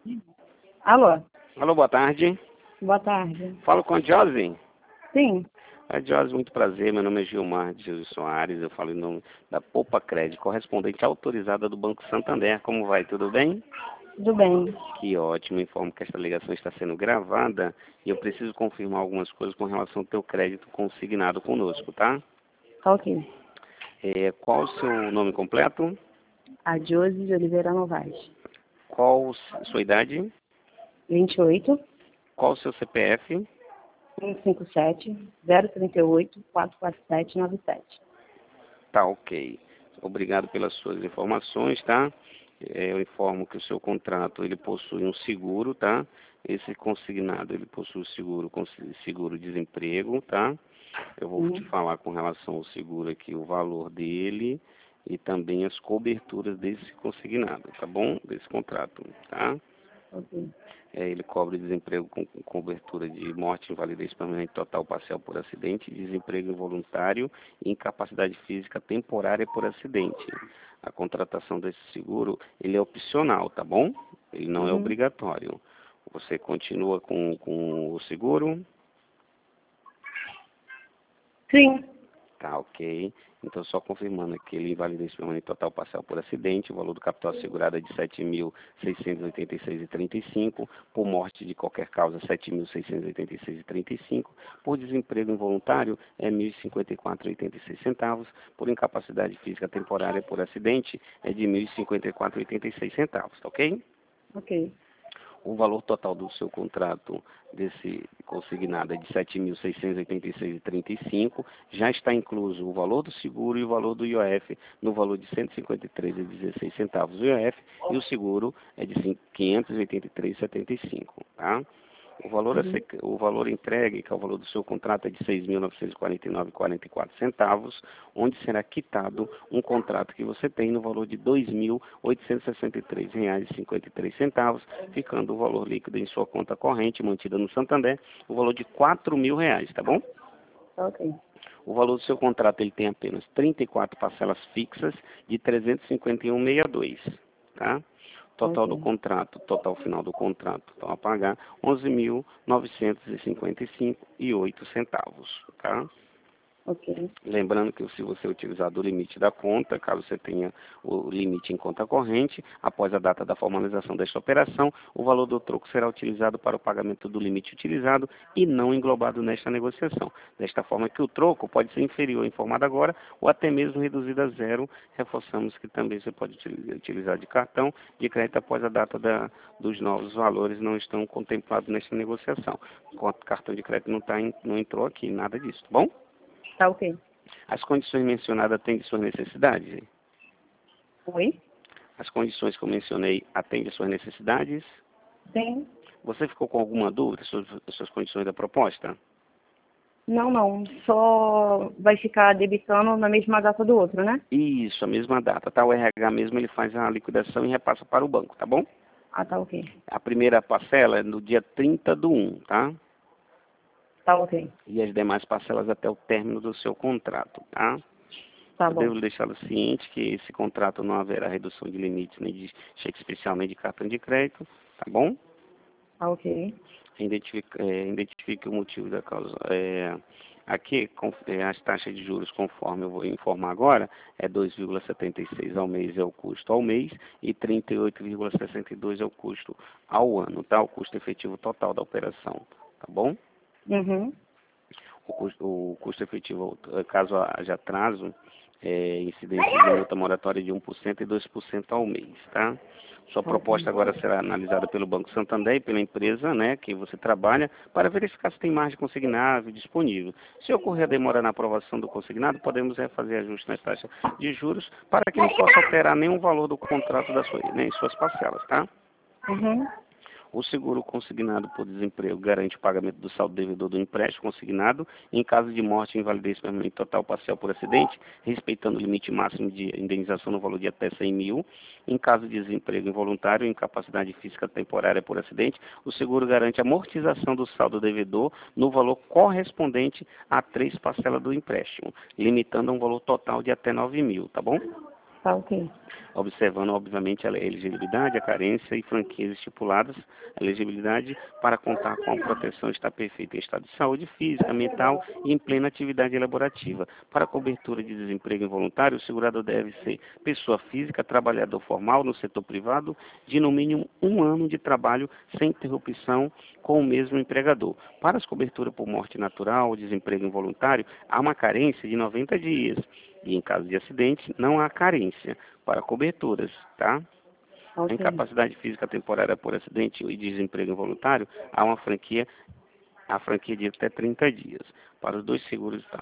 Alô, Alô, boa tarde. boa tarde. Falo com a Josi. Sim, A Josi, muito prazer. Meu nome é Gilmar de Jesus Soares. Eu falo em nome da Poupa Crédito, correspondente autorizada do Banco Santander. Como vai? Tudo bem? tudo bem. Que ótimo. Informo que esta ligação está sendo gravada e eu preciso confirmar algumas coisas com relação ao teu crédito consignado conosco, tá? Tá ok. Qual o seu nome completo? A Josi de Oliveira Novaes. Qual sua idade? 28 Qual o seu CPF? 157 038 447 97. Tá, ok. Obrigado pelas suas informações, tá? Eu informo que o seu contrato, ele possui um seguro, tá? Esse consignado, ele possui seguro-desemprego, tá? Eu vou te falar com relação ao seguro aqui, o valor dele e também as coberturas desse consignado, tá bom? Desse contrato, tá? Ok. Ele cobre desemprego com cobertura de morte, invalidez permanente total parcial por acidente, desemprego involuntário e incapacidade física temporária por acidente. A contratação desse seguro, ele é opcional, tá bom? Ele não é obrigatório. Você continua com o seguro? Sim. Tá, ok. Então, só confirmando aqui, ele invalidez permanente total parcial por acidente, o valor do capital assegurado é de R$ 7.686,35, por morte de qualquer causa, R$ 7.686,35, por desemprego involuntário é R$ 1.054,86, por incapacidade física temporária por acidente é de R$ 1.054,86, tá ok? Ok. O valor total do seu contrato desse consignado é de R$ 7.686,35. Já está incluso o valor do seguro e o valor do IOF no valor de R$ 153,16 o IOF e o seguro é de R$ 583,75, tá? O valor entregue, que é o valor do seu contrato, é de R$ 6.949,44, onde será quitado um contrato que você tem no valor de R$ 2.863,53, ficando o valor líquido em sua conta corrente, mantida no Santander, o valor de R$ 4.000, tá bom? Tá ok. O valor do seu contrato, ele tem apenas 34 parcelas fixas de R$ 351,62, tá? Total do contrato, total final do contrato, então a pagar R$ 11.955,08, tá? Ok. Lembrando que se você utilizar do limite da conta, caso você tenha o limite em conta corrente, após a data da formalização desta operação, o valor do troco será utilizado para o pagamento do limite utilizado e não englobado nesta negociação. Desta forma que o troco pode ser inferior informado agora ou até mesmo reduzido a zero. Reforçamos que também você pode utilizar de cartão de crédito após a data dos novos valores não estão contemplados nesta negociação. O cartão de crédito não entrou aqui, nada disso, tá bom? Tá ok. As condições mencionadas atendem suas necessidades? Oi? As condições que eu mencionei atendem suas necessidades? Sim. Você ficou com alguma dúvida sobre as suas condições da proposta? Não, não. Só vai ficar debitando na mesma data do outro, né? Isso, a mesma data, tá? O RH mesmo, ele faz a liquidação e repassa para o banco, tá bom? Ah, tá ok. A primeira parcela é no dia 30/1, tá? Tá ok. E as demais parcelas até o término do seu contrato, tá? Tá Eu bom. devo deixá-lo ciente que esse contrato não haverá redução de limites, nem de cheque especial, nem de cartão de crédito, tá bom? Tá ok. Identifique o motivo da causa. Aqui, as taxas de juros, conforme eu vou informar agora, é 2,76 ao mês é o custo ao mês e 38,62 é o custo ao ano, tá? O custo efetivo total da operação, tá bom? Uhum. O custo efetivo, caso haja atraso, incidência de multa moratória de 1% e 2% ao mês, tá? Sua proposta agora será analisada pelo Banco Santander e pela empresa, né, que você trabalha, para verificar se tem margem consignável disponível. Se ocorrer a demora na aprovação do consignado, podemos refazer ajuste nas taxas de juros para que não possa alterar nenhum valor do contrato nem suas parcelas, tá? Uhum. O seguro consignado por desemprego garante o pagamento do saldo devedor do empréstimo consignado em caso de morte, invalidez permanente total parcial por acidente, respeitando o limite máximo de indenização no valor de até 100 mil. Em caso de desemprego involuntário ou incapacidade física temporária por acidente, o seguro garante a amortização do saldo devedor no valor correspondente a 3 parcelas do empréstimo, limitando a um valor total de até 9 mil, tá bom? Tá ok. Observando, obviamente, a elegibilidade, a carência e franquias estipuladas, a elegibilidade para contar com a proteção está perfeita em estado de saúde física, mental e em plena atividade elaborativa. Para cobertura de desemprego involuntário, o segurado deve ser pessoa física, trabalhador formal no setor privado, de no mínimo 1 ano de trabalho sem interrupção com o mesmo empregador. Para as coberturas por morte natural ou desemprego involuntário, há uma carência de 90 dias. E em caso de acidente, não há carência para coberturas, tá? A Ok. incapacidade física temporária por acidente e desemprego involuntário, há uma franquia, a franquia de até 30 dias. Para os dois seguros, tá?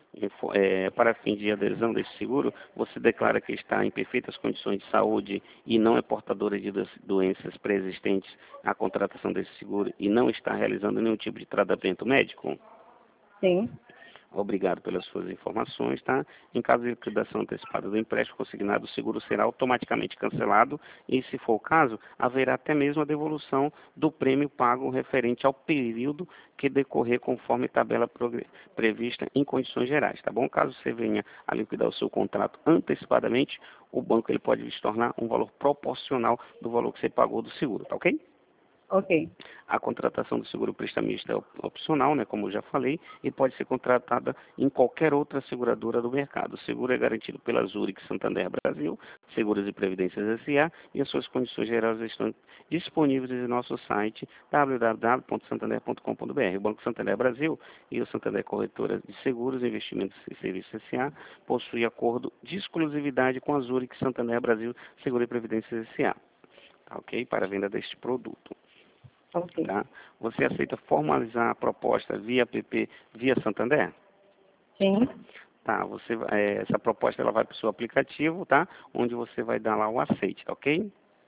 Para fim de adesão desse seguro, você declara que está em perfeitas condições de saúde e não é portadora de doenças pré-existentes à contratação desse seguro e não está realizando nenhum tipo de tratamento médico? Sim. Obrigado pelas suas informações, tá? Em caso de liquidação antecipada do empréstimo consignado, o seguro será automaticamente cancelado e, se for o caso, haverá até mesmo a devolução do prêmio pago referente ao período que decorrer conforme tabela prevista em condições gerais, tá bom? Caso você venha a liquidar o seu contrato antecipadamente, o banco ele pode se tornar um valor proporcional do valor que você pagou do seguro, tá ok? Ok. A contratação do seguro prestamista é opcional, né, como eu já falei, e pode ser contratada em qualquer outra seguradora do mercado. O seguro é garantido pela Zurich Santander Brasil, Seguros e Previdências S.A. e as suas condições gerais estão disponíveis em nosso site www.santander.com.br. O Banco Santander Brasil e o Santander Corretora de Seguros, Investimentos e Serviços S.A. possuem acordo de exclusividade com a Zurich Santander Brasil, Seguros e Previdências S.A. Tá, ok? Para a venda deste produto. Ok. Tá? Você aceita formalizar a proposta via app via Santander? Sim. Tá, essa proposta ela vai para o seu aplicativo, tá? Onde você vai dar lá o aceite, tá ok?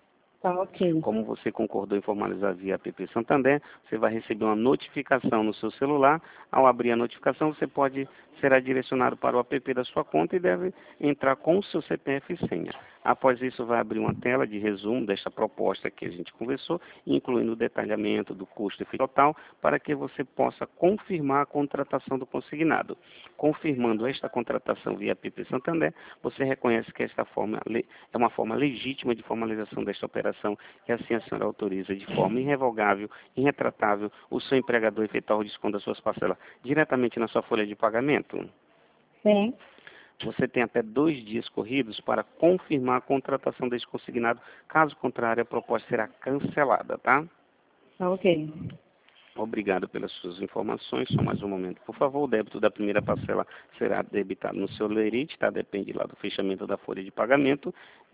Tá ok. Como você concordou em formalizar via app Santander, você vai receber uma notificação no seu celular. Ao abrir a notificação, você será direcionado para o app da sua conta e deve entrar com o seu CPF e senha. Após isso, vai abrir uma tela de resumo desta proposta que a gente conversou, incluindo o detalhamento do custo e total, para que você possa confirmar a contratação do consignado. Confirmando esta contratação via app Santander, você reconhece que esta forma é uma forma legítima de formalização desta operação e assim a senhora autoriza de forma irrevogável, irretratável, o seu empregador efetuar o desconto das suas parcelas diretamente na sua folha de pagamento? Sim. Você tem até 2 dias corridos para confirmar a contratação deste consignado. Caso contrário, a proposta será cancelada, tá? Tá ok. Obrigado pelas suas informações. Só mais um momento, por favor. O débito da primeira parcela será debitado no seu lerite, tá? Depende lá do fechamento da folha de pagamento.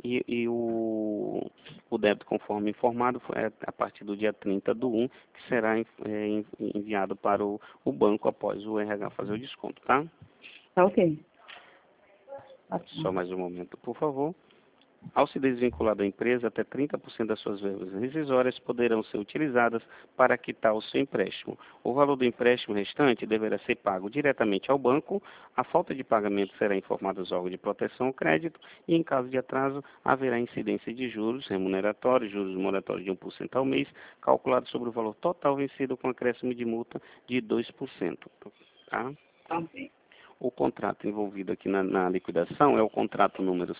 E o débito, conforme informado, é a partir do dia 30/1, que será enviado para o banco após o RH fazer o desconto, tá? Tá ok. Só mais um momento, por favor. Ao se desvincular da empresa, até 30% das suas verbas rescisórias poderão ser utilizadas para quitar o seu empréstimo. O valor do empréstimo restante deverá ser pago diretamente ao banco. A falta de pagamento será informada aos órgãos de proteção ao crédito e, em caso de atraso, haverá incidência de juros remuneratórios, juros moratórios de 1% ao mês, calculado sobre o valor total vencido com acréscimo de multa de 2%. Tá? Tá ok. O contrato envolvido aqui na liquidação é o contrato número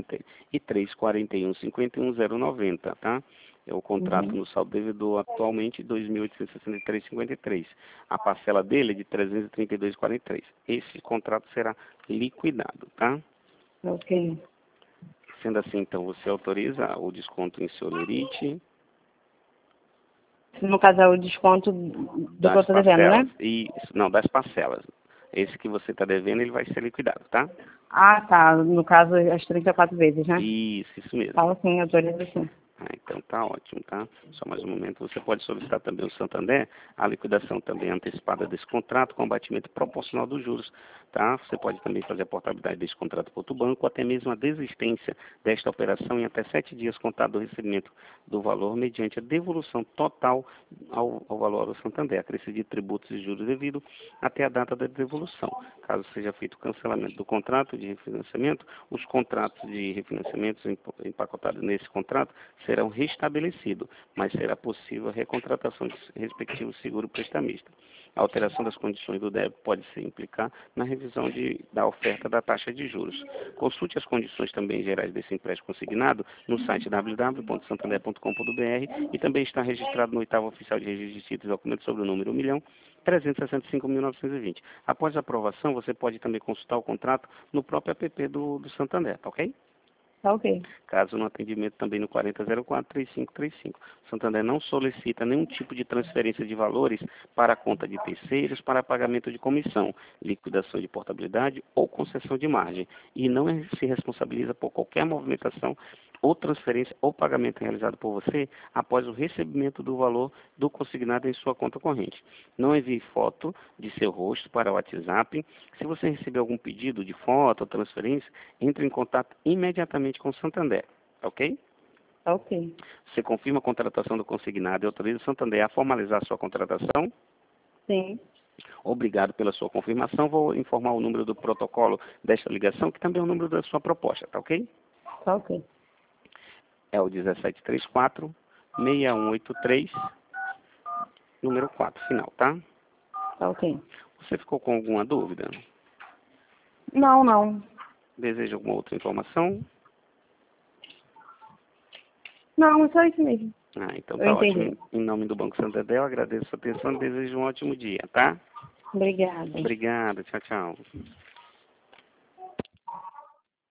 5341515090, tá? É o contrato Uhum. no saldo devedor atualmente 2.863,53. A parcela dele é de 332,43. Esse contrato será liquidado, tá? Tá ok. Sendo assim, então, você autoriza o desconto em seu lerite No caso é o desconto do que eu das tô devendo, parcelas. né? Não, das parcelas. Esse que você está devendo, ele vai ser liquidado, tá? Ah, tá. No caso, as 34 vezes, né? Isso mesmo. Tá sim, autoriza sim. Então tá ótimo, tá? Só mais um momento. Você pode solicitar também o Santander, a liquidação também antecipada desse contrato com abatimento proporcional dos juros, tá? Você pode também fazer a portabilidade desse contrato para outro banco, ou até mesmo a desistência desta operação em até 7 dias contado do recebimento do valor, mediante a devolução total ao valor ao Santander, acrescido de tributos e juros devido até a data da devolução. Caso seja feito o cancelamento do contrato de refinanciamento, os contratos de refinanciamentos empacotados nesse contrato serão restabelecidos, mas será possível a recontratação de respectivo seguro prestamista. A alteração das condições do débito pode se implicar na revisão da oferta da taxa de juros. Consulte as condições também gerais desse empréstimo consignado no site www.santander.com.br e também está registrado no 8º Oficial de Registro de Títulos e Documentos sobre o número 1.365.920. Após a aprovação, você pode também consultar o contrato no próprio app do Santander, tá ok? Tá ok. Caso no atendimento também no 4004-3535. O Santander não solicita nenhum tipo de transferência de valores para a conta de terceiros para pagamento de comissão, liquidação de portabilidade ou concessão de margem e não se responsabiliza por qualquer movimentação ou transferência ou pagamento realizado por você após o recebimento do valor do consignado em sua conta corrente. Não envie foto de seu rosto para o WhatsApp. Se você receber algum pedido de foto ou transferência, entre em contato imediatamente com o Santander, ok? Ok. Você confirma a contratação do consignado e autoriza o Santander a formalizar a sua contratação? Sim. Obrigado pela sua confirmação. Vou informar o número do protocolo desta ligação, que também é o número da sua proposta, tá ok? Tá ok. É o 1734-6183, número 4, final, tá? Tá ok. Você ficou com alguma dúvida? Não, não. Deseja alguma outra informação? Não, é só isso mesmo. Então Eu tá entendi. ótimo. Em nome do Banco Santander, eu agradeço a sua atenção e desejo um ótimo dia, tá? Obrigada. Obrigado, tchau, tchau.